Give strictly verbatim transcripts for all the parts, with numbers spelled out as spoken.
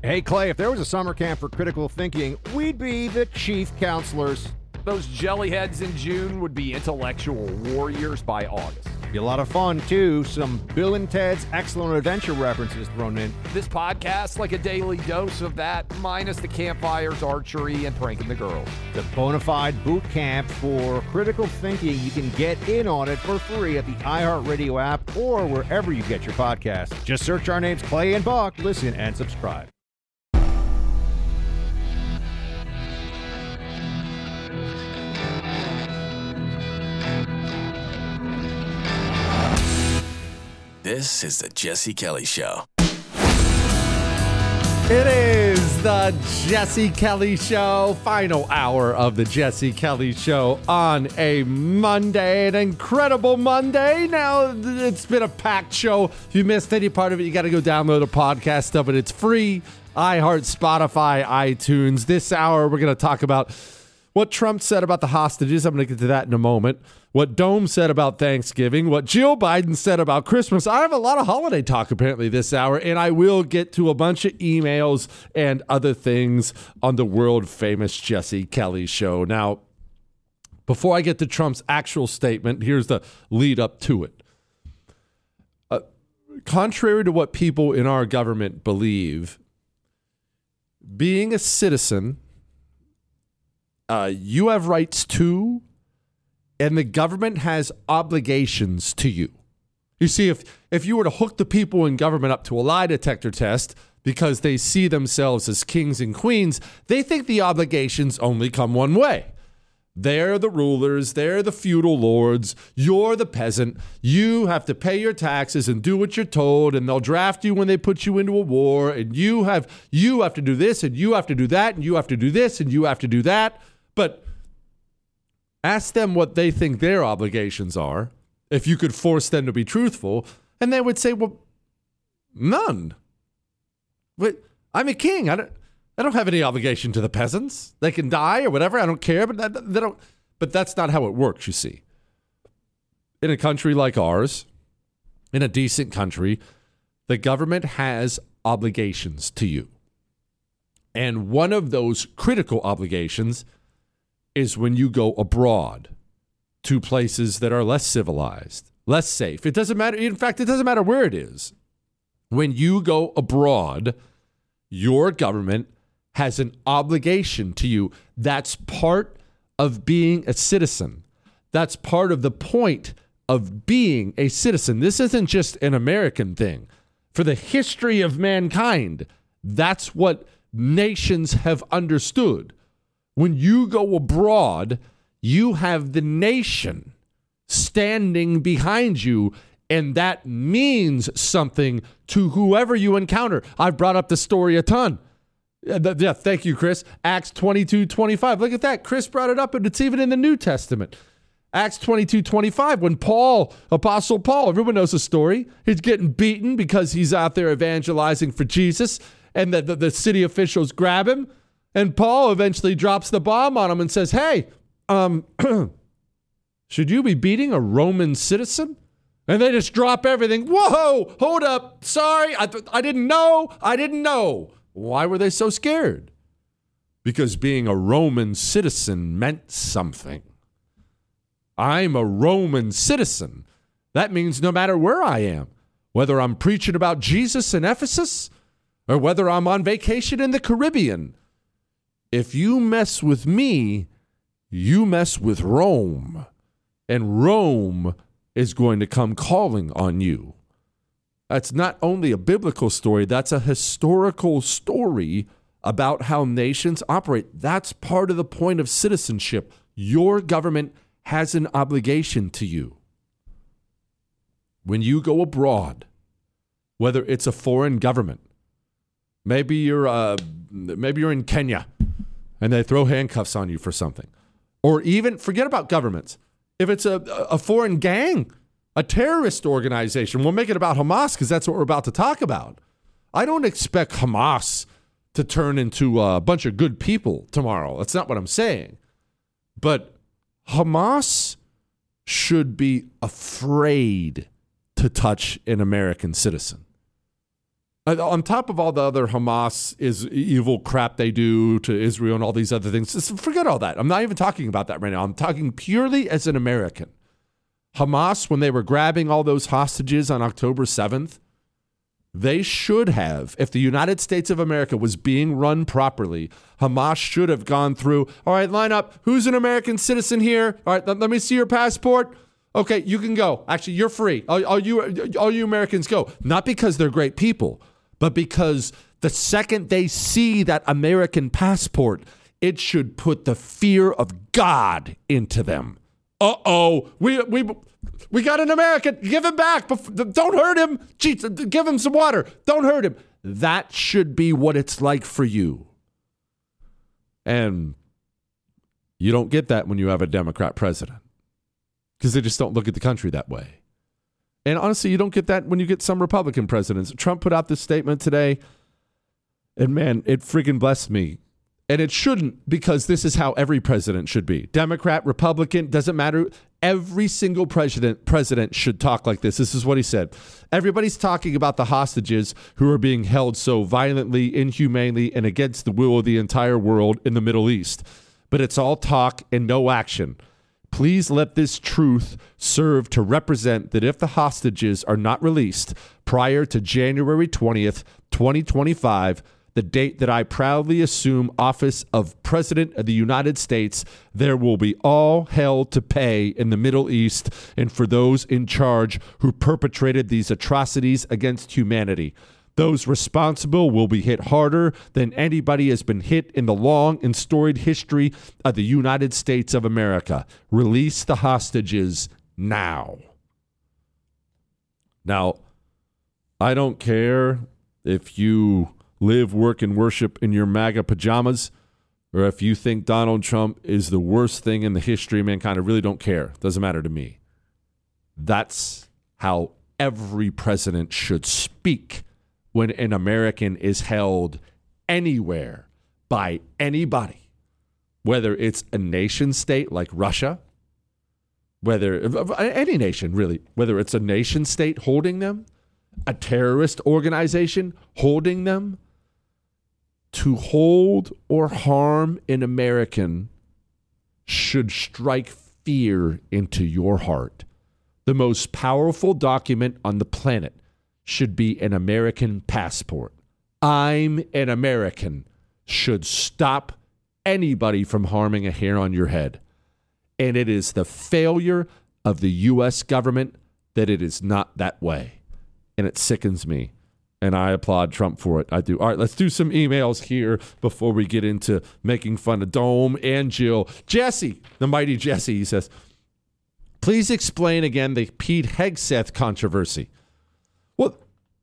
Hey, Clay, if there was a summer camp for critical thinking, we'd be the chief counselors. Those jellyheads in June would be intellectual warriors by August. Be a lot of fun, too. Some Bill and Ted's Excellent Adventure references thrown in. This podcast, like a daily dose of that, minus the campfires, archery, and pranking the girls. The bona fide boot camp for critical thinking. You can get in on it for free at the iHeartRadio app or wherever you get your podcasts. Just search our names, Clay and Buck. Listen and subscribe. This is the Jesse Kelly Show. It is the Jesse Kelly Show, final hour of the Jesse Kelly Show on a Monday, an incredible Monday. Now, it's been a packed show. If you missed any part of it, you got to go download a podcast of it. It's free. iHeart, Spotify, iTunes. This hour, we're going to talk about what Trump said about the hostages. I'm going to get to that in a moment. What Dome said about Thanksgiving. What Jill Biden said about Christmas. I have a lot of holiday talk apparently this hour, and I will get to a bunch of emails and other things on the world famous Jesse Kelly Show. Now, before I get to Trump's actual statement, here's the lead up to it. Uh, contrary to what people in our government believe, being a citizen, uh, you have rights too, and the government has obligations to you. You see, if if you were to hook the people in government up to a lie detector test because they see themselves as kings and queens, they think the obligations only come one way. They're the rulers, they're the feudal lords, you're the peasant, you have to pay your taxes and do what you're told, and they'll draft you when they put you into a war, and you have you have to do this, and you have to do that, and you have to do this, and you have to do that. But ask them what they think their obligations are, if you could force them to be truthful, and they would say, well, none. But I'm a king. I don't I don't have any obligation to the peasants. They can die or whatever. I don't care, but they don't. But that's not how it works, you see. In a country like ours, in a decent country, the government has obligations to you. And one of those critical obligations is when you go abroad to places that are less civilized, less safe. It doesn't matter. In fact, it doesn't matter where it is. When you go abroad, your government has an obligation to you. That's part of being a citizen. That's part of the point of being a citizen. This isn't just an American thing. For the history of mankind, that's what nations have understood. When you go abroad, you have the nation standing behind you, and that means something to whoever you encounter. I've brought up the story a ton. Yeah, thank you, Chris. Acts twenty-two twenty-five. Look at that. Chris brought it up, and it's even in the New Testament. Acts twenty-two twenty-five, when Paul, Apostle Paul, everyone knows the story. He's getting beaten because he's out there evangelizing for Jesus, and the, the, the city officials grab him. And Paul eventually drops the bomb on him and says, hey, um, should you be beating a Roman citizen? And they just drop everything. Whoa, hold up. Sorry, I, th- I didn't know. I didn't know. Why were they so scared? Because being a Roman citizen meant something. I'm a Roman citizen. That means no matter where I am, whether I'm preaching about Jesus in Ephesus or whether I'm on vacation in the Caribbean, if you mess with me, you mess with Rome, and Rome is going to come calling on you. That's not only a biblical story, that's a historical story about how nations operate. That's part of the point of citizenship. Your government has an obligation to you. When you go abroad, whether it's a foreign government, maybe you're uh, maybe you're in Kenya, and they throw handcuffs on you for something. Or even, forget about governments. If it's a, a foreign gang, a terrorist organization, we'll make it about Hamas because that's what we're about to talk about. I don't expect Hamas to turn into a bunch of good people tomorrow. That's not what I'm saying. But Hamas should be afraid to touch an American citizen. on top of all the other Hamas is evil crap they do to Israel and all these other things, just forget all that. I'm not even talking about that right now. I'm talking purely as an American. Hamas, when they were grabbing all those hostages on October seventh, they should have, if the United States of America was being run properly, Hamas should have gone through, all right, line up, who's an American citizen here? All right, let, let me see your passport. Okay, you can go. Actually, you're free. All, all you all you Americans go. Not because they're great people, but because the second they see that American passport, it should put the fear of God into them. Uh-oh, we we we got an American. Give him back. Don't hurt him. Jeez, give him some water. Don't hurt him. That should be what it's like for you. And you don't get that when you have a Democrat president, because they just don't look at the country that way. And honestly, you don't get that when you get some Republican presidents. Trump put out this statement today, and man, it freaking blessed me. And it shouldn't, because this is how every president should be. Democrat, Republican, doesn't matter. Every single president president should talk like this. This is what he said. Everybody's talking about the hostages who are being held so violently, inhumanely, and against the will of the entire world in the Middle East. But it's all talk and no action. Please let this truth serve to represent that if the hostages are not released prior to January twentieth, twenty twenty-five, the date that I proudly assume office of President of the United States, there will be all hell to pay in the Middle East and for those in charge who perpetrated these atrocities against humanity. Those responsible will be hit harder than anybody has been hit in the long and storied history of the United States of America. Release the hostages now. Now, I don't care if you live, work, and worship in your MAGA pajamas, or if you think Donald Trump is the worst thing in the history of mankind. I really don't care. Doesn't matter to me. That's how every president should speak when an American is held anywhere by anybody, whether it's a nation state like Russia, whether any nation really, whether it's a nation state holding them, a terrorist organization holding them. To hold or harm an American should strike fear into your heart. The most powerful document on the planet should be an American passport. I'm an American should stop anybody from harming a hair on your head. And it is the failure of the U S government that it is not that way. And it sickens me. And I applaud Trump for it. I do. All right, let's do some emails here before we get into making fun of Dome and Jill. Jesse, the mighty Jesse, he says, please explain again the Pete Hegseth controversy. Well,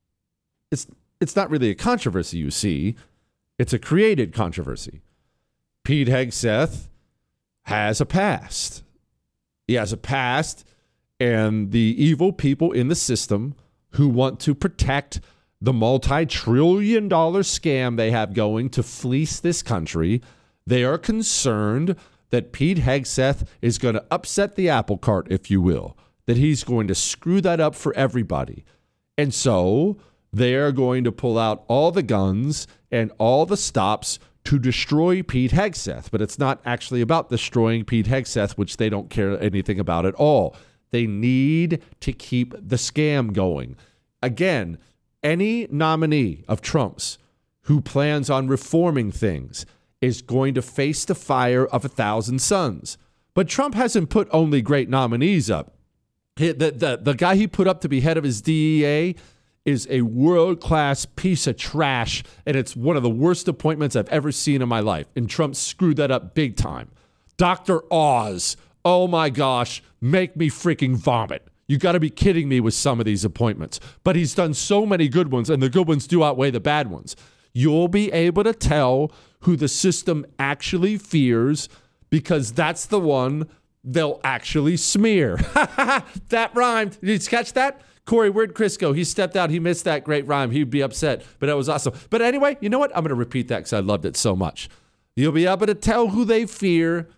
it's it's not really a controversy, you see. It's a created controversy. Pete Hegseth has a past. He has a past, and the evil people in the system who want to protect the multi-trillion dollar scam they have going to fleece this country, they are concerned that Pete Hegseth is going to upset the apple cart, if you will, that he's going to screw that up for everybody. And so they are going to pull out all the guns and all the stops to destroy Pete Hegseth. But it's not actually about destroying Pete Hegseth, which they don't care anything about at all. They need to keep the scam going. Again, any nominee of Trump's who plans on reforming things is going to face the fire of a thousand suns. But Trump hasn't put only great nominees up. The, the, the guy he put up to be head of his D E A is a world-class piece of trash, and it's one of the worst appointments I've ever seen in my life. And Trump screwed that up big time. Doctor Oz, oh my gosh, make me freaking vomit. You got to be kidding me with some of these appointments. But he's done so many good ones, and the good ones do outweigh the bad ones. You'll be able to tell who the system actually fears because that's the one they'll actually smear. That rhymed. Did you catch that? Corey, where'd Chris go? He stepped out. He missed that great rhyme. He'd be upset, but that was awesome. But anyway, you know what? I'm going to repeat that because I loved it so much. You'll be able to tell who they fear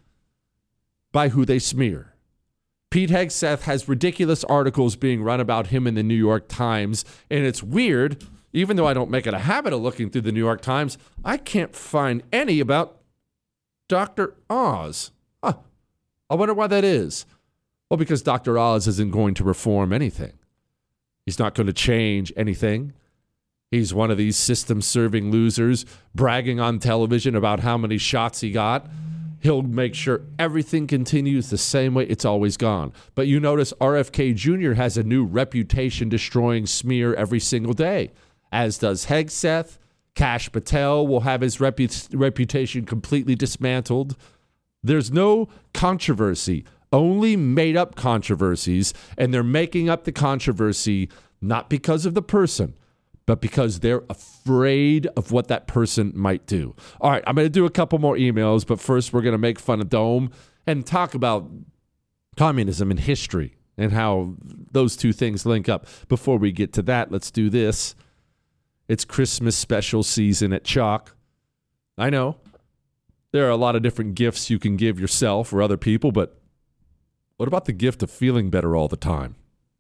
by who they smear. Pete Hegseth has ridiculous articles being run about him in the New York Times, and it's weird even though I don't make it a habit of looking through the New York Times, I can't find any about Doctor Oz. Huh. I wonder why that is. Well, because Doctor Oz isn't going to reform anything. He's not going to change anything. He's one of these system-serving losers bragging on television about how many shots he got. He'll make sure everything continues the same way it's always gone. But you notice R F K Junior has a new reputation-destroying smear every single day, as does Hegseth. Kash Patel will have his repu- reputation completely dismantled. There's no controversy, only made-up controversies, and they're making up the controversy not because of the person, but because they're afraid of what that person might do. All right, I'm going to do a couple more emails, but first we're going to make fun of Dome and talk about communism and history and how those two things link up. Before we get to that, let's do this. It's Christmas special season at Chalk. I know there are a lot of different gifts you can give yourself or other people, but what about the gift of feeling better all the time?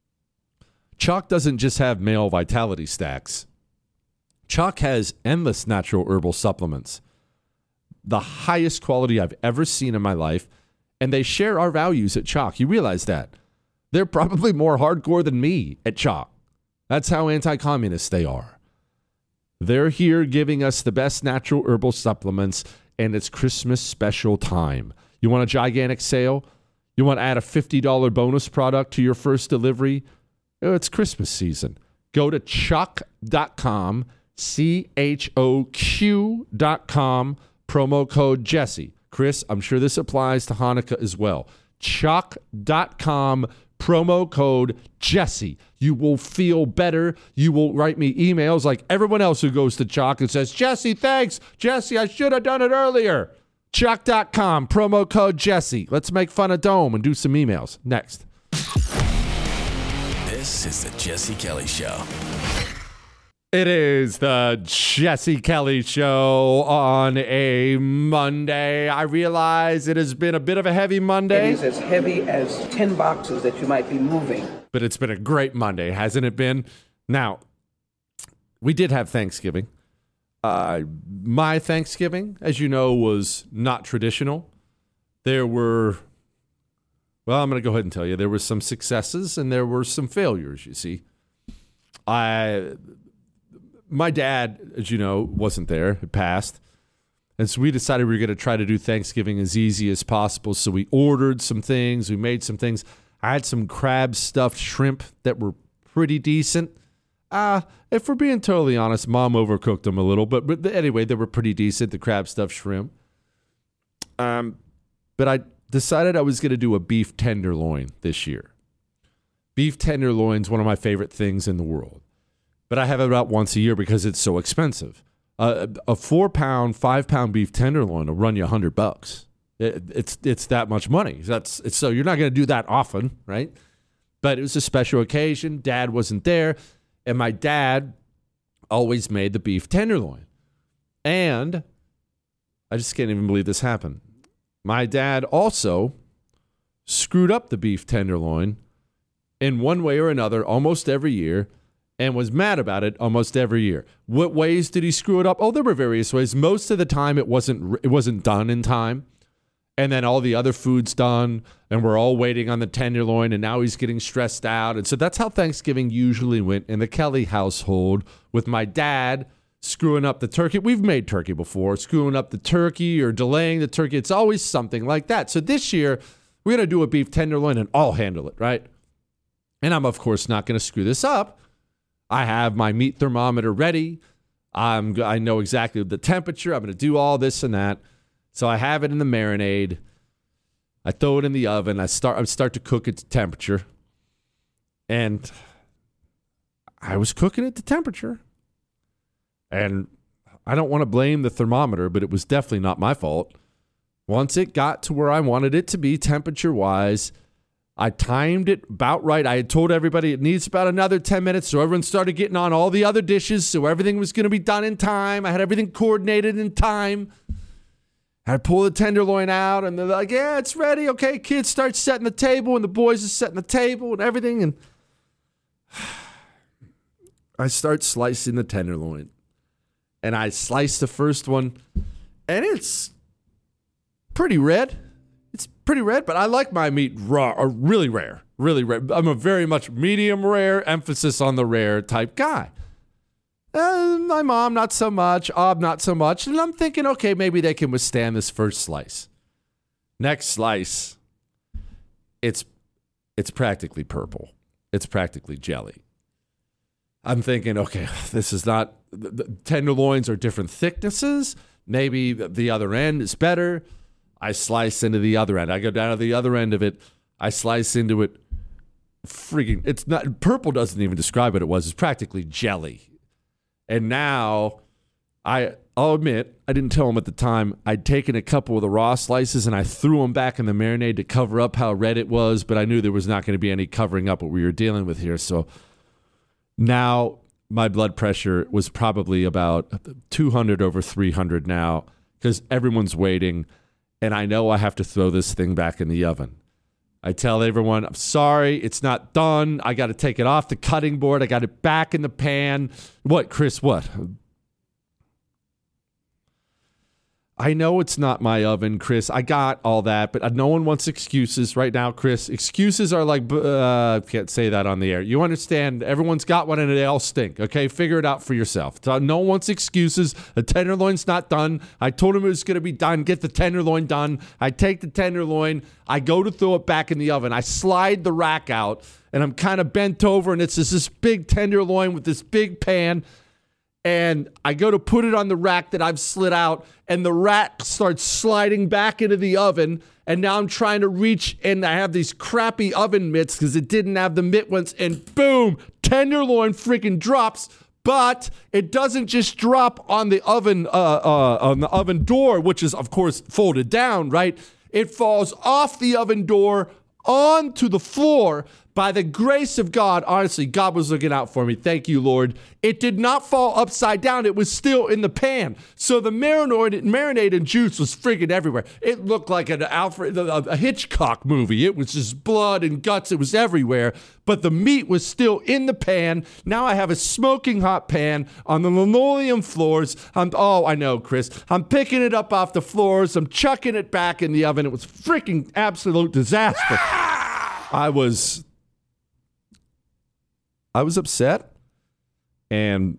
Chalk doesn't just have male vitality stacks. Chalk has endless natural herbal supplements, the highest quality I've ever seen in my life, and they share our values at Chalk. You realize that. They're probably more hardcore than me at Chalk. That's how anti-communist they are. They're here giving us the best natural herbal supplements, and it's Christmas special time. You want a gigantic sale? You want to add a fifty dollars bonus product to your first delivery? It's Christmas season. Go to chalk dot com, C H O Q dot com, promo code Jesse. Chris, I'm sure this applies to Hanukkah as well. chalk dot com, promo code Jesse. You will feel better. You will write me emails like everyone else who goes to Chalk and says, Jesse, thanks. Jesse, I should have done it earlier. chalk dot com, promo code Jesse. Let's make fun of Dome and do some emails. Next. This is the Jesse Kelly Show. It is the Jesse Kelly Show on a Monday. I realize it has been a bit of a heavy Monday. It is as heavy as ten boxes that you might be moving. But it's been a great Monday, hasn't it been? Now, we did have Thanksgiving. Uh, my Thanksgiving, as you know, was not traditional. There were, well, I'm going to go ahead and tell you, there were some successes and there were some failures, you see. I... My dad, as you know, wasn't there. It passed. And so we decided we were going to try to do Thanksgiving as easy as possible. So we ordered some things. We made some things. I had some crab stuffed shrimp that were pretty decent. Uh, if we're being totally honest, Mom overcooked them a little. But, but anyway, they were pretty decent, the crab stuffed shrimp. Um, but I decided I was going to do a beef tenderloin this year. Beef tenderloin's one of my favorite things in the world. But I have it about once a year because it's so expensive. Uh, a four-pound, five-pound beef tenderloin will run you a hundred bucks. It, it's it's that much money. That's it's, so you're not going to do that often, right? But it was a special occasion. Dad wasn't there, and my dad always made the beef tenderloin. And I just can't even believe this happened. My dad also screwed up the beef tenderloin in one way or another almost every year, and was mad about it almost every year. What ways did he screw it up? Oh, there were various ways. Most of the time, it wasn't it wasn't done in time. And then all the other food's done, and we're all waiting on the tenderloin, and now he's getting stressed out. And so that's how Thanksgiving usually went in the Kelly household, with my dad screwing up the turkey. We've made turkey before, screwing up the turkey or delaying the turkey. It's always something like that. So this year, we're going to do a beef tenderloin, and I'll handle it, right? And I'm, of course, not going to screw this up. I have my meat thermometer ready. I'm, I know exactly the temperature. I'm going to do all this and that. So I have it in the marinade. I throw it in the oven. I start, I start to cook it to temperature. And I was cooking it to temperature. And I don't want to blame the thermometer, but it was definitely not my fault. Once it got to where I wanted it to be temperature-wise, I timed it about right. I had told everybody it needs about another ten minutes, so everyone started getting on all the other dishes, so everything was going to be done in time. I had everything coordinated in time. I pull the tenderloin out, and they're like, yeah, it's ready. Okay, kids start setting the table, and the boys are setting the table and everything. And I start slicing the tenderloin. And I slice the first one, and it's pretty red. It's pretty red, but I like my meat raw, or really rare, really rare. I'm a very much medium rare, emphasis on the rare type guy. Uh, my mom, not so much. Ob, not so much. And I'm thinking, okay, maybe they can withstand this first slice. Next slice, it's it's practically purple. It's practically jelly. I'm thinking, okay, this is not, the, the tenderloins are different thicknesses. Maybe the, the other end is better. I slice into the other end. I go down to the other end of it. I slice into it. Freaking, it's not, purple doesn't even describe what it was. It's practically jelly. And now, I, I'll admit, I didn't tell him at the time, I'd taken a couple of the raw slices and I threw them back in the marinade to cover up how red it was, but I knew there was not going to be any covering up what we were dealing with here. So now my blood pressure was probably about two hundred over three hundred now because everyone's waiting, and I know I have to throw this thing back in the oven. I tell everyone, I'm sorry, it's not done. I got to take it off the cutting board. I got it back in the pan. What, Chris, what? I know it's not my oven, Chris. I got all that, but no one wants excuses right now, Chris. Excuses are like, uh, I can't say that on the air. You understand? Everyone's got one and they all stink, okay? Figure it out for yourself. So no one wants excuses. The tenderloin's not done. I told him it was going to be done. Get the tenderloin done. I take the tenderloin. I go to throw it back in the oven. I slide the rack out, and I'm kind of bent over, and it's just this big tenderloin with this big pan. And I go to put it on the rack that I've slid out, and the rack starts sliding back into the oven. And now I'm trying to reach, and I have these crappy oven mitts because it didn't have the mitt ones. And boom, tenderloin freaking drops. But it doesn't just drop on the oven, uh, uh, on the oven door, which is of course folded down, right? It falls off the oven door onto the floor. By the grace of God, honestly, God was looking out for me. Thank you, Lord. It did not fall upside down. It was still in the pan. So the marinade, marinade and juice was freaking everywhere. It looked like an Alfred, a Hitchcock movie. It was just blood and guts. It was everywhere. But the meat was still in the pan. Now I have a smoking hot pan on the linoleum floors. I'm, oh, I know, Chris. I'm picking it up off the floors. I'm chucking it back in the oven. It was freaking absolute disaster. I was... I was upset, and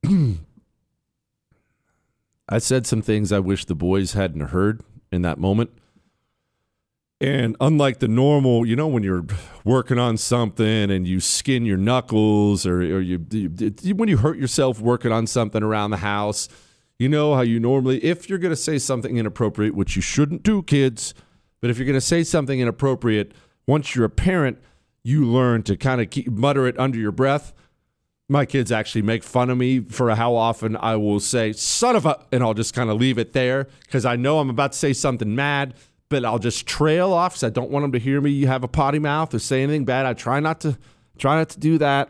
I said some things I wish the boys hadn't heard in that moment. And unlike the normal, you know, when you're working on something and you skin your knuckles, or, or you, you when you hurt yourself working on something around the house, you know how you normally, if you're going to say something inappropriate, which you shouldn't do, kids, but if you're going to say something inappropriate, once you're a parent, you learn to kind of keep mutter it under your breath. My kids actually make fun of me for how often I will say, son of a, and I'll just kind of leave it there because I know I'm about to say something mad, but I'll just trail off because I don't want them to hear me have a potty mouth or say anything bad. I try not to try not to do that.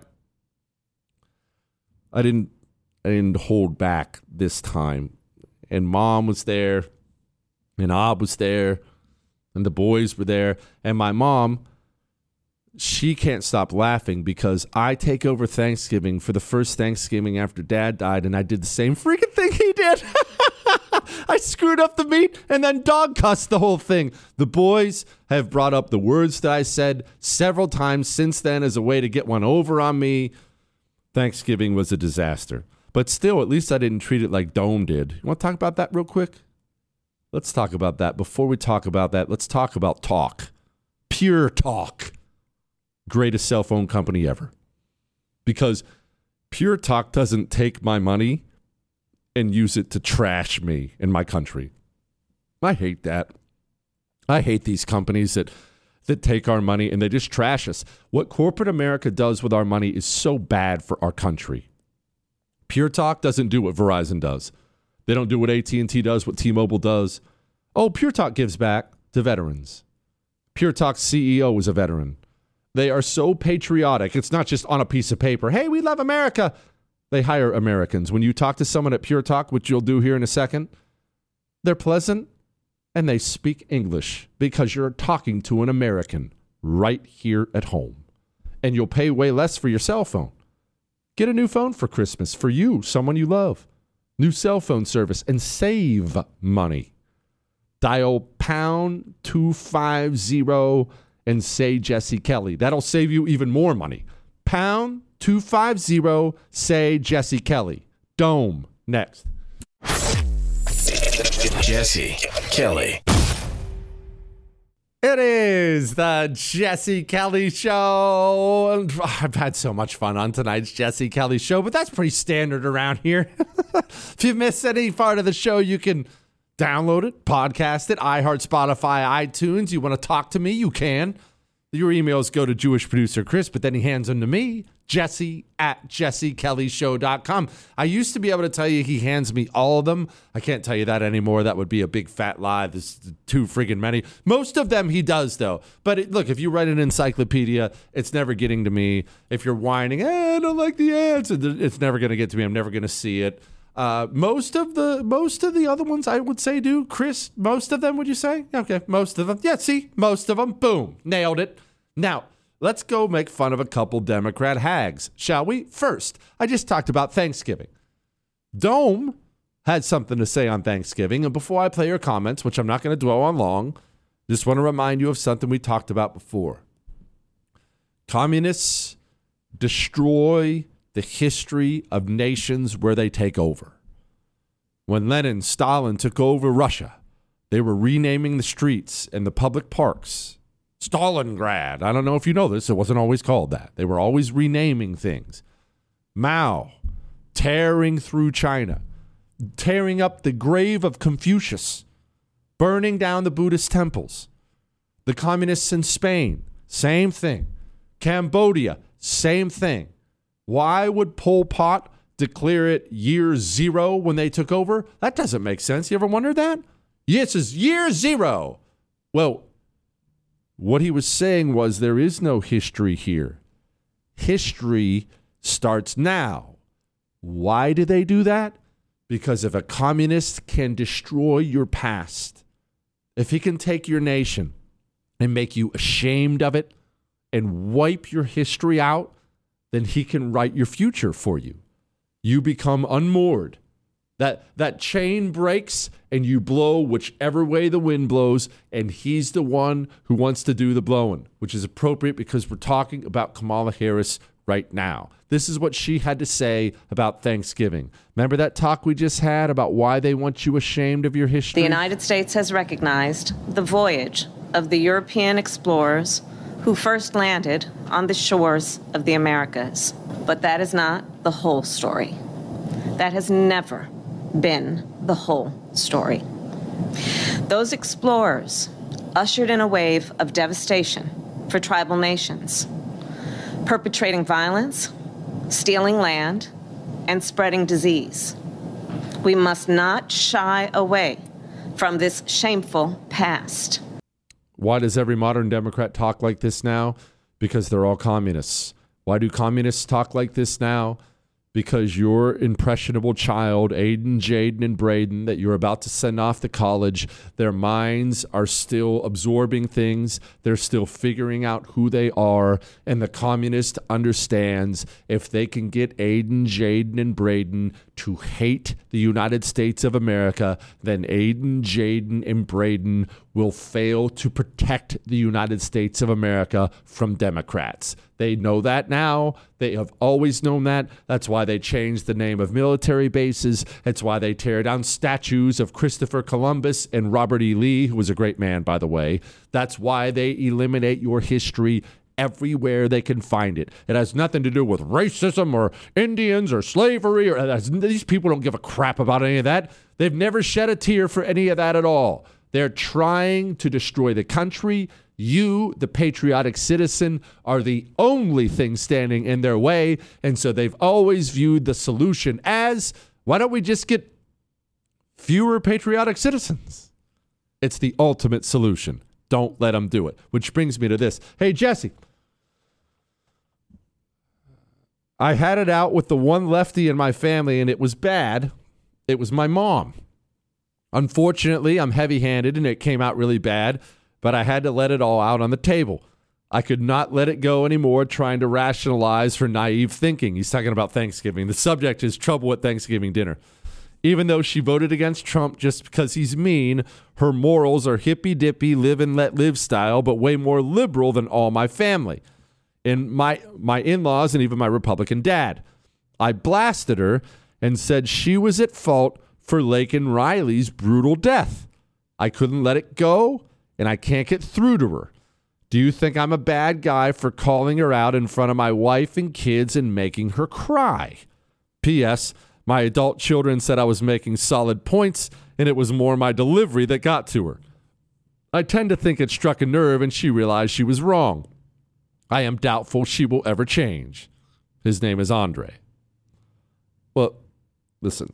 I didn't I didn't hold back this time. And Mom was there, and Ob was there, and the boys were there, and my mom, she can't stop laughing because I take over Thanksgiving for the first Thanksgiving after Dad died, and I did the same freaking thing he did. I screwed up the meat and then dog cussed the whole thing. The boys have brought up the words that I said several times since then as a way to get one over on me. Thanksgiving was a disaster. But still, at least I didn't treat it like Dome did. You want to talk about that real quick? Let's talk about that. Before we talk about that, let's talk about talk. Pure Talk. Greatest cell phone company ever. Because Pure Talk doesn't take my money and use it to trash me and my country. I hate that. I hate these companies that that take our money and they just trash us. What corporate America does with our money is so bad for our country. Pure Talk doesn't do what Verizon does. They don't do what A T and T does, what T-Mobile does. Oh, Pure Talk gives back to veterans. Pure Talk's C E O was a veteran. They are so patriotic. It's not just on a piece of paper. Hey, we love America. They hire Americans. When you talk to someone at Pure Talk, which you'll do here in a second, they're pleasant and they speak English because you're talking to an American right here at home. And you'll pay way less for your cell phone. Get a new phone for Christmas for you, someone you love. New cell phone service and save money. Dial pound two five zero and say Jesse Kelly. That'll save you even more money. Pound two five zero, say Jesse Kelly. Dome next. Jesse Kelly. It is the Jesse Kelly Show. I've had so much fun on tonight's Jesse Kelly Show, but that's pretty standard around here. If you miss any part of the show, you can download it, podcast it, iHeart, Spotify, iTunes. You want to talk to me, you can. Your emails go to Jewish producer Chris, but then he hands them to me, Jesse at jesse kelly show dot com. I used to be able to tell you he hands me all of them. I can't tell you that anymore. That would be a big fat lie. There's too friggin' many. Most of them he does, though. But it, look, if you write an encyclopedia, it's never getting to me. If you're whining, eh, I don't like the answer, it's never going to get to me. I'm never going to see it. Uh, most of the most of the other ones I would say do. Chris, most of them, would you say? Okay, most of them. Yeah, see, most of them. Boom, nailed it. Now, let's go make fun of a couple Democrat hags, shall we? First, I just talked about Thanksgiving. Dome had something to say on Thanksgiving, and before I play your comments, which I'm not going to dwell on long, just want to remind you of something we talked about before. Communists destroy the history of nations where they take over. When Lenin, Stalin took over Russia, they were renaming the streets and the public parks. Stalingrad. I don't know if you know this. It wasn't always called that. They were always renaming things. Mao, tearing through China, tearing up the grave of Confucius, burning down the Buddhist temples. The communists in Spain, same thing. Cambodia, same thing. Why would Pol Pot declare it year zero when they took over? That doesn't make sense. You ever wondered that? Yes, it's year zero. Well, what he was saying was there is no history here. History starts now. Why do they do that? Because if a communist can destroy your past, if he can take your nation and make you ashamed of it and wipe your history out, then he can write your future for you. You become unmoored. That, that chain breaks and you blow whichever way the wind blows, and he's the one who wants to do the blowing, which is appropriate because we're talking about Kamala Harris right now. This is what she had to say about Thanksgiving. Remember that talk we just had about why they want you ashamed of your history? The United States has recognized the voyage of the European explorers who first landed on the shores of the Americas. But that is not the whole story. That has never been the whole story. Those explorers ushered in a wave of devastation for tribal nations, perpetrating violence, stealing land, and spreading disease. We must not shy away from this shameful past. Why does every modern Democrat talk like this now? Because they're all communists. Why do communists talk like this now? Because your impressionable child, Aiden, Jaden, and Braden, that you're about to send off to college, their minds are still absorbing things. They're still figuring out who they are. And the communist understands if they can get Aiden, Jaden, and Braden to hate the United States of America, then Aiden, Jaden, and Braden will fail to protect the United States of America from Democrats. They know that now. They have always known that. That's why they changed the name of military bases. That's why they tear down statues of Christopher Columbus and Robert E. Lee, who was a great man, by the way. That's why they eliminate your history everywhere they can find it. It has nothing to do with racism or Indians or slavery. Or these people don't give a crap about any of that. They've never shed a tear for any of that at all. They're trying to destroy the country. You, the patriotic citizen, are the only thing standing in their way. And so they've always viewed the solution as, why don't we just get fewer patriotic citizens? It's the ultimate solution. Don't let them do it. Which brings me to this. Hey, Jesse, I had it out with the one lefty in my family, and it was bad. It was my mom. Unfortunately, I'm heavy-handed, and it came out really bad. But I had to let it all out on the table. I could not let it go anymore, trying to rationalize her naive thinking. He's talking about Thanksgiving. The subject is trouble at Thanksgiving dinner. Even though she voted against Trump just because he's mean, her morals are hippy-dippy, live and let live style, but way more liberal than all my family. And my, my in-laws and even my Republican dad. I blasted her and said she was at fault for Laken Riley's brutal death. I couldn't let it go, and I can't get through to her. Do you think I'm a bad guy for calling her out in front of my wife and kids and making her cry? P S. My adult children said I was making solid points, and it was more my delivery that got to her. I tend to think it struck a nerve, and she realized she was wrong. I am doubtful she will ever change. His name is Andre. Well, listen.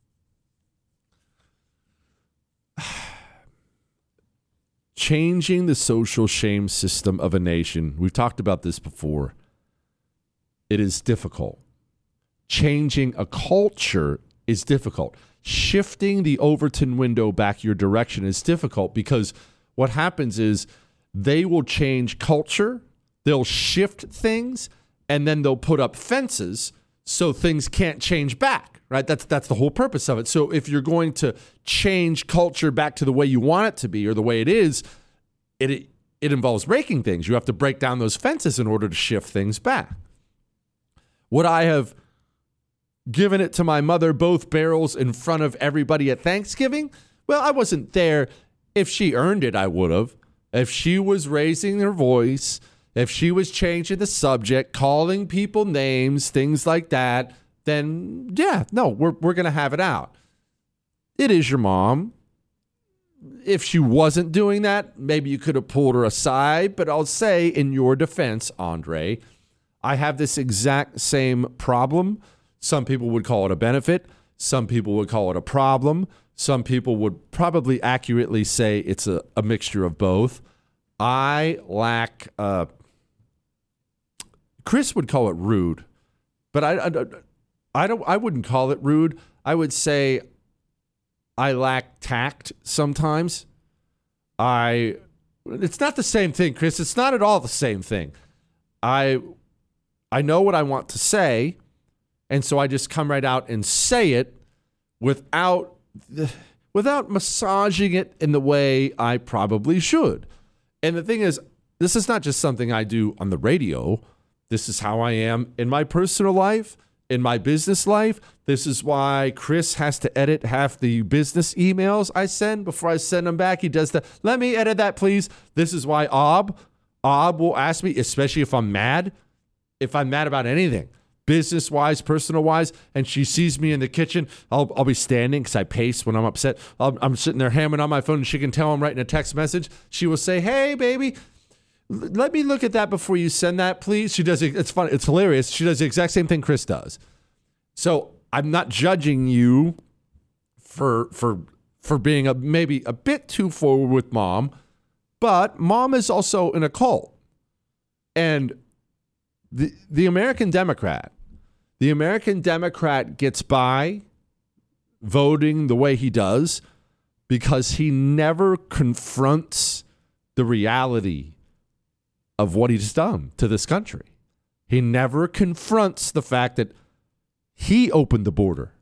Changing the social shame system of a nation, we've talked about this before, it is difficult. Changing a culture is difficult. Shifting the Overton window back your direction is difficult because what happens is they will change culture, they'll shift things, and then they'll put up fences so things can't change back, right? That's that's the whole purpose of it. So if you're going to change culture back to the way you want it to be or the way it is, it it, it involves breaking things. You have to break down those fences in order to shift things back. Would I have given it to my mother both barrels in front of everybody at Thanksgiving? Well, I wasn't there. If she earned it, I would have. If she was raising her voice, if she was changing the subject, calling people names, things like that, then yeah, no, we're we're going to have it out. It is your mom. If she wasn't doing that, maybe you could have pulled her aside, but I'll say in your defense, Andre, I have this exact same problem. Some people would call it a benefit. Some people would call it a problem. Some people would probably accurately say it's a, a mixture of both. I lack, uh, Chris would call it rude, but I, I, I don't. I wouldn't call it rude. I would say I lack tact sometimes. I, it's not the same thing, Chris. It's not at all the same thing. I, I know what I want to say. And so I just come right out and say it without without massaging it in the way I probably should. And the thing is, this is not just something I do on the radio. This is how I am in my personal life, in my business life. This is why Chris has to edit half the business emails I send before I send them back. He does the, let me edit that, please. This is why Ob, Ob will ask me, especially if I'm mad, if I'm mad about anything. Business-wise, personal-wise, and she sees me in the kitchen, I'll I'll be standing because I pace when I'm upset. I'll, I'm sitting there hammering on my phone, and she can tell I'm writing a text message. She will say, hey, baby, l- let me look at that before you send that, please. She does. It's fun. It's hilarious. She does the exact same thing Chris does. So I'm not judging you for for for being a maybe a bit too forward with mom, but mom is also in a cult. And The the American Democrat, the American Democrat gets by voting the way he does because he never confronts the reality of what he's done to this country. He never confronts the fact that he opened the border.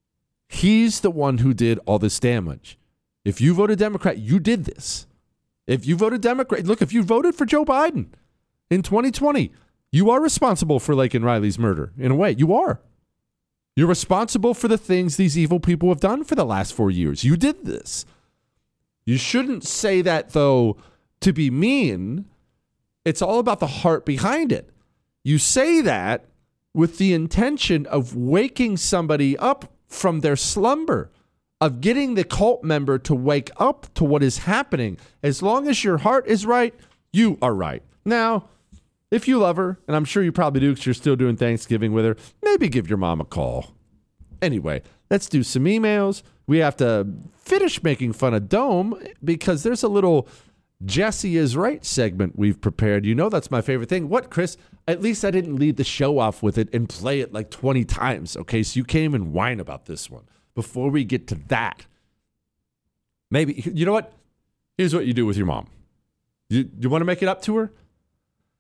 He's the one who did all this damage. If you voted Democrat, you did this. If you voted Democrat, look, if you voted for Joe Biden in twenty twenty, you are responsible for Laken Riley's murder. In a way, you are. You're responsible for the things these evil people have done for the last four years. You did this. You shouldn't say that, though, to be mean. It's all about the heart behind it. You say that with the intention of waking somebody up from their slumber, of getting the cult member to wake up to what is happening. As long as your heart is right, you are right. Now, if you love her, and I'm sure you probably do because you're still doing Thanksgiving with her, maybe give your mom a call. Anyway, let's do some emails. We have to finish making fun of Dome because there's a little Jesse is Right segment we've prepared. You know that's my favorite thing. What, Chris? At least I didn't lead the show off with it and play it like twenty times, okay? So you can't even whine about this one. Before we get to that, maybe, you know what? Here's what you do with your mom. You, you want to make it up to her?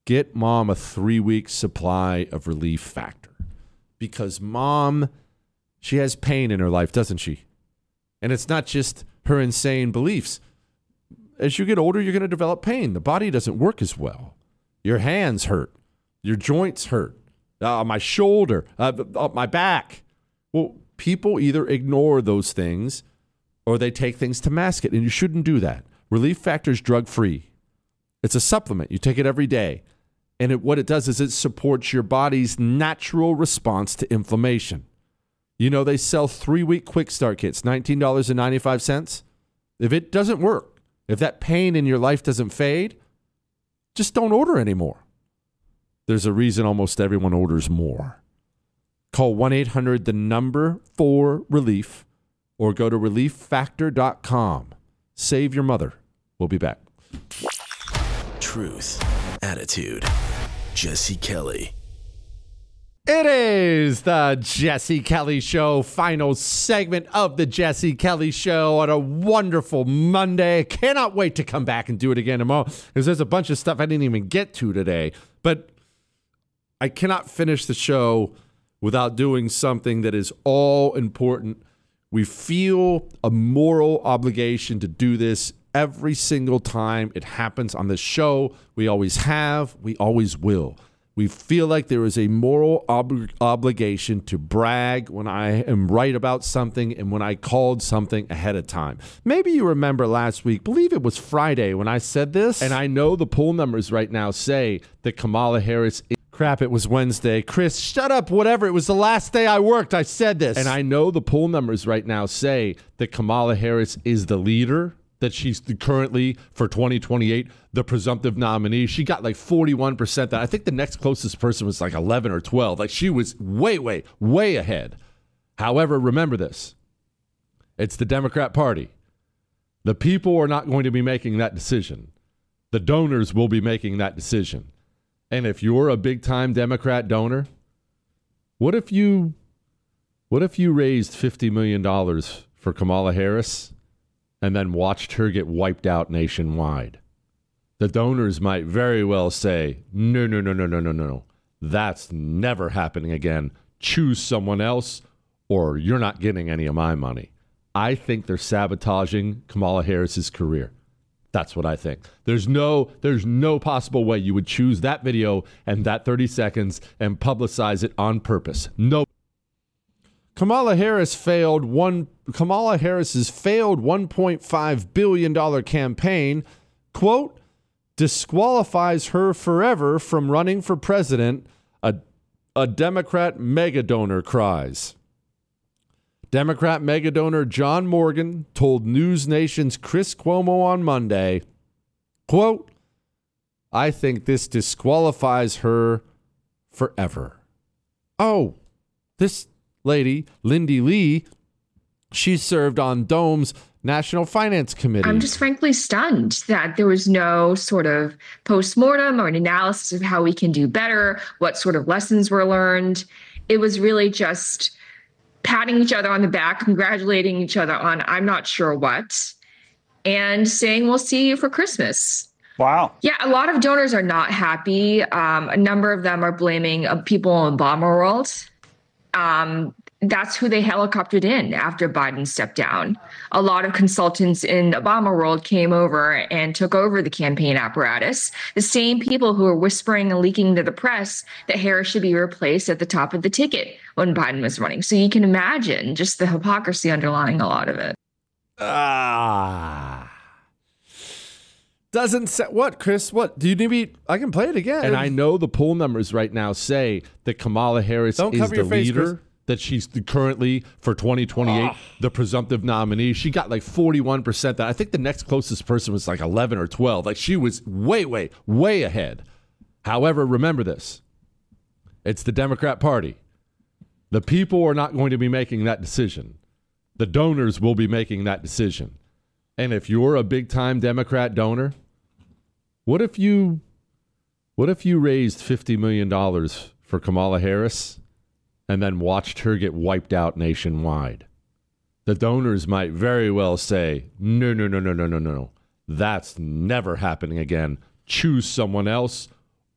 get mom a three-week supply of Relief Factor. Because mom, she has pain in her life, doesn't she? And it's not just her insane beliefs. As you get older, you're going to develop pain. The body doesn't work as well. Your hands hurt. Your joints hurt. Uh, my shoulder, uh, uh, my back. Well, people either ignore those things or they take things to mask it, and you shouldn't do that. Relief Factor is drug-free. It's a supplement. You take it every day. And it, what it does is it supports your body's natural response to inflammation. You know, they sell three-week quick start kits, nineteen dollars and ninety-five cents. If it doesn't work, if that pain in your life doesn't fade, just don't order anymore. There's a reason almost everyone orders more. Call one eight hundred the number four relief or go to relief factor dot com. Save your mother. We'll be back. Truth, attitude, Jesse Kelly. It is the Jesse Kelly Show, final segment of the Jesse Kelly Show on a wonderful Monday. Cannot wait to come back and do it again tomorrow because there's a bunch of stuff I didn't even get to today. But I cannot finish the show without doing something that is all important. We feel a moral obligation to do this every single time it happens on the show. We always have, we always will. We feel like there is a moral ob- obligation to brag when I am right about something and when I called something ahead of time. Maybe you remember last week, believe it was Friday when I said this, and I know the poll numbers right now say that Kamala Harris is crap, it was Wednesday. Chris, shut up, whatever. It was the last day I worked. I said this. And I know the poll numbers right now say that Kamala Harris is the leader, that she's currently, for twenty twenty-eight, the presumptive nominee. She got like forty-one percent. That I think the next closest person was like eleven or twelve. Like she was way, way, way ahead. However, remember this. It's the Democrat Party. The people are not going to be making that decision. The donors will be making that decision. And if you're a big-time Democrat donor, what if you, what if you raised fifty million dollars for Kamala Harris and then watched her get wiped out nationwide? The donors might very well say, no, no, no, no, no, no, no. That's never happening again. Choose someone else or you're not getting any of my money. I think they're sabotaging Kamala Harris's career. That's what I think. There's no, there's no possible way you would choose that video and that thirty seconds and publicize it on purpose. No. Kamala Harris failed one. Kamala Harris's failed one point five billion dollars campaign, quote, disqualifies her forever from running for president, a, a Democrat megadonor cries. Democrat megadonor John Morgan told News Nation's Chris Cuomo on Monday, quote, I think this disqualifies her forever. Oh, this lady, Lindy Lee, she served on Dome's National Finance Committee. I'm just frankly stunned that there was no sort of postmortem or an analysis of how we can do better, what sort of lessons were learned. It was really just patting each other on the back, congratulating each other on I'm not sure what, and saying we'll see you for Christmas. Wow. Yeah, a lot of donors are not happy. Um, a number of them are blaming uh, people in Obama world. Um, that's who they helicoptered in after Biden stepped down. A lot of consultants in Obama world came over and took over the campaign apparatus. The same people who were whispering and leaking to the press that Harris should be replaced at the top of the ticket when Biden was running. So you can imagine just the hypocrisy underlying a lot of it. Ah. Doesn't say what, Chris? What do you need me? I can play it again. And I know the poll numbers right now say that Kamala Harris Don't is the face, leader, Chris. That she's the, currently for twenty twenty-eight, oh. the presumptive nominee. She got like forty-one percent. That I think the next closest person was like eleven or twelve. Like she was way, way, way ahead. However, remember this. It's the Democrat Party. The people are not going to be making that decision. The donors will be making that decision. And if you're a big-time Democrat donor, what if you what if you raised fifty million dollars for Kamala Harris and then watched her get wiped out nationwide? The donors might very well say, no, no, no, no, no, no, no. That's never happening again. Choose someone else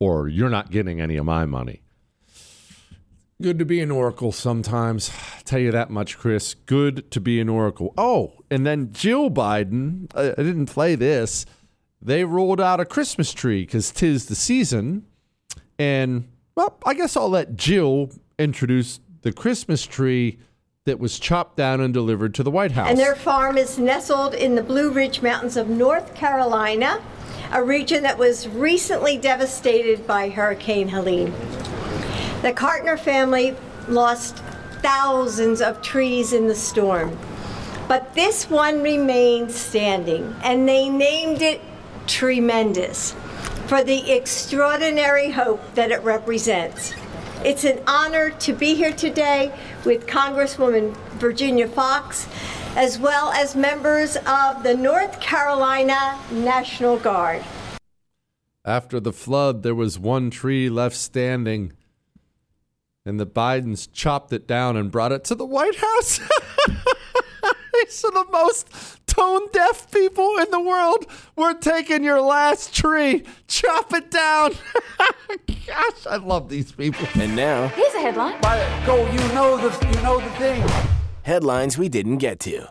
or you're not getting any of my money. Good to be an oracle sometimes. I'll tell you that much, Chris. Good to be an oracle. Oh, and then Jill Biden, I, I didn't play this. They rolled out a Christmas tree because 'tis the season. And, well, I guess I'll let Jill introduce the Christmas tree that was chopped down and delivered to the White House. And their farm is nestled in the Blue Ridge Mountains of North Carolina, a region that was recently devastated by Hurricane Helene. The Cartner family lost thousands of trees in the storm, but this one remained standing, and they named it Tremendous for the extraordinary hope that it represents. It's an honor to be here today with Congresswoman Virginia Foxx, as well as members of the North Carolina National Guard. After the flood, there was one tree left standing, and the Bidens chopped it down and brought it to the White House. These are the most tone-deaf people in the world. We're taking your last tree. Chop it down. Gosh, I love these people. And now, Here's a headline. Go, you know the, you know the thing. headlines we didn't get to.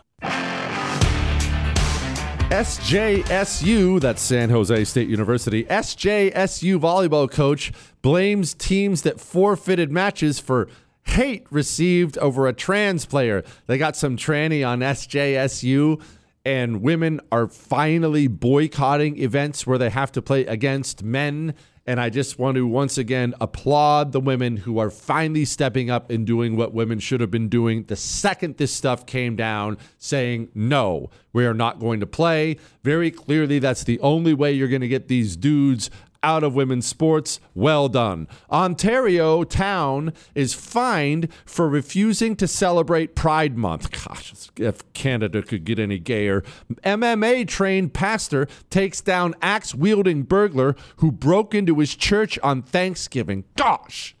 S J S U, that's San Jose State University, S J S U volleyball coach blames teams that forfeited matches for hate received over a trans player. They got some tranny on S J S U, and women are finally boycotting events where they have to play against men. And I just want to once again applaud the women who are finally stepping up and doing what women should have been doing the second this stuff came down, saying, no, we are not going to play. Very clearly, that's the only way you're going to get these dudes out of women's sports. Well done. Ontario town is fined for refusing to celebrate Pride Month. Gosh, if Canada could get any gayer. M M A-trained pastor takes down axe-wielding burglar who broke into his church on Thanksgiving. Gosh,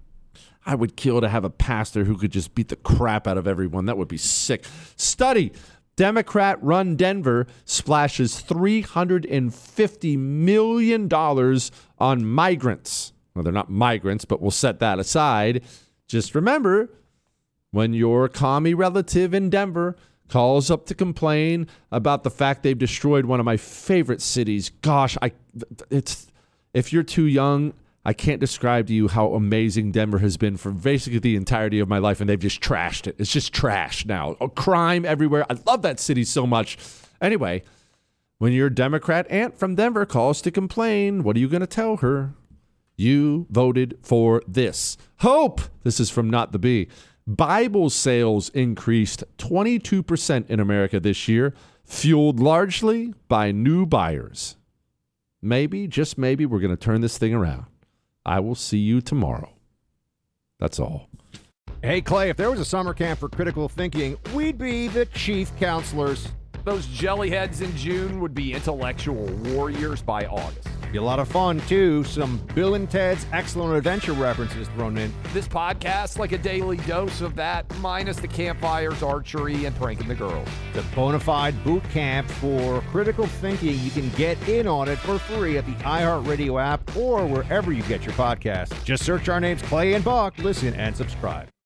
I would kill to have a pastor who could just beat the crap out of everyone. That would be sick. Study. Democrat-run Denver splashes three hundred fifty million dollars on migrants. Well, they're not migrants, but we'll set that aside. Just remember, when your commie relative in Denver calls up to complain about the fact they've destroyed one of my favorite cities, gosh, I it's if you're too young, I can't describe to you how amazing Denver has been for basically the entirety of my life, and they've just trashed it. It's just trash now. Oh, crime everywhere. I love that city so much. Anyway, when your Democrat aunt from Denver calls to complain, what are you going to tell her? You voted for this. Hope. This is from Not the Bee. Bible sales increased twenty-two percent in America this year, fueled largely by new buyers. Maybe, just maybe, we're going to turn this thing around. I will see you tomorrow. That's all. Hey, Clay, if there was a summer camp for critical thinking, we'd be the chief counselors. Those jellyheads in June would be intellectual warriors by August. Be a lot of fun, too. Some Bill and Ted's Excellent Adventure references thrown in. This podcast, like a daily dose of that, minus the campfires, archery, and pranking the girls. The bona fide boot camp for critical thinking. You can get in on it for free at the iHeartRadio app or wherever you get your podcasts. Just search our names, Clay and Buck. Listen and subscribe.